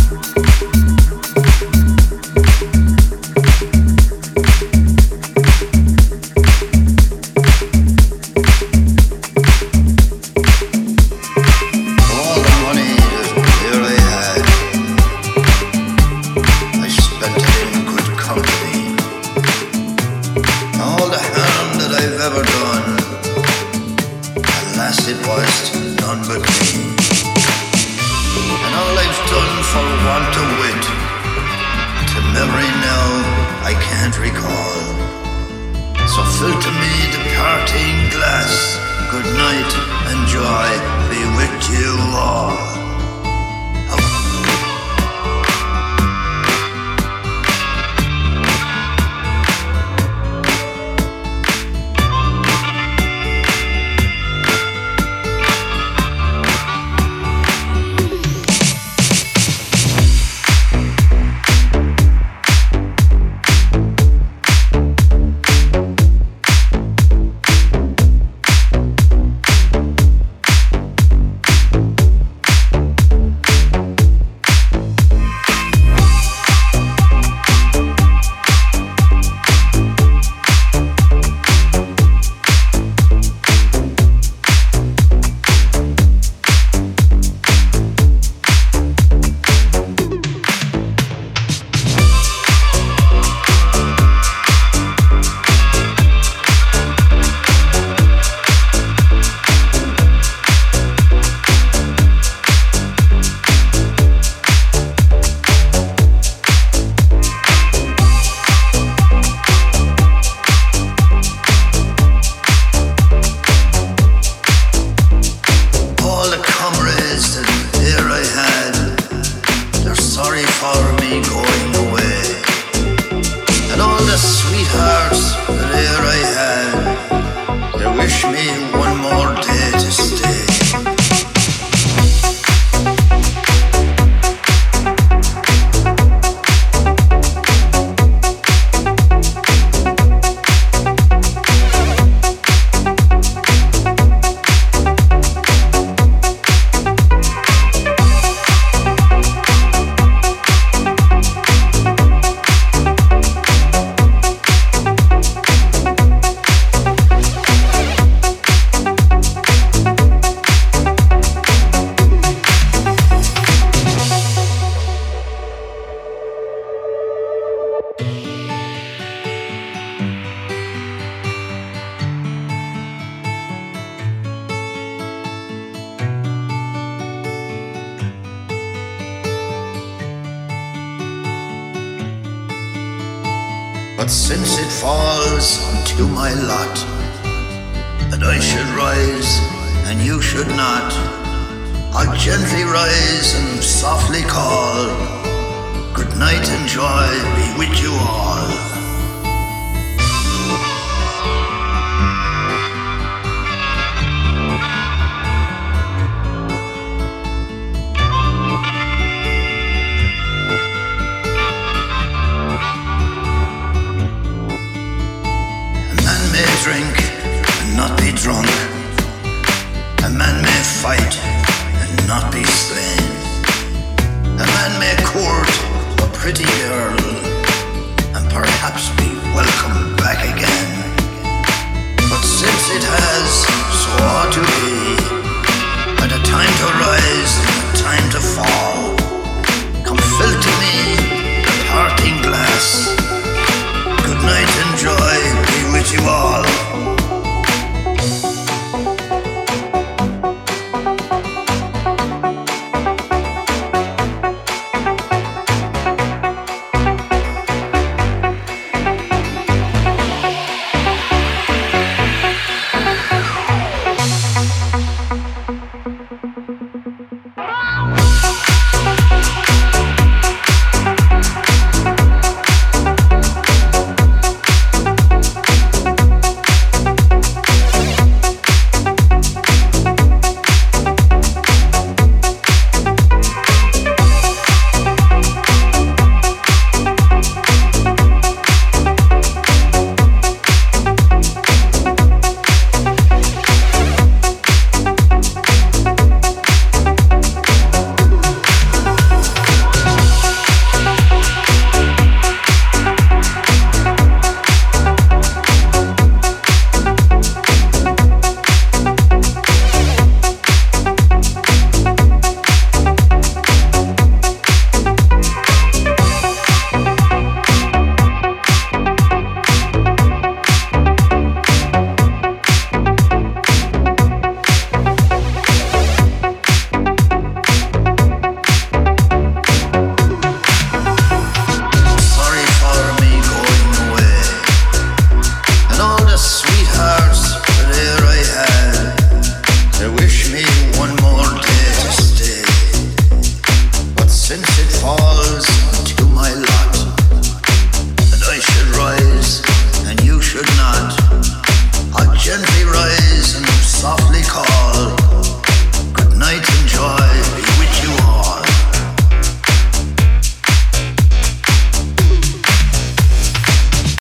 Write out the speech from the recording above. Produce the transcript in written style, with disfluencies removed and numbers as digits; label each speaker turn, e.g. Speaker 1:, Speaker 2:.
Speaker 1: But since it falls unto my lot that I should rise and you should not, I'll gently rise and softly call, good night and joy be with you all. Drink and not be drunk. A man may fight and not be slain. A man may court a pretty girl and perhaps be welcomed back again. But since it has so ought to be,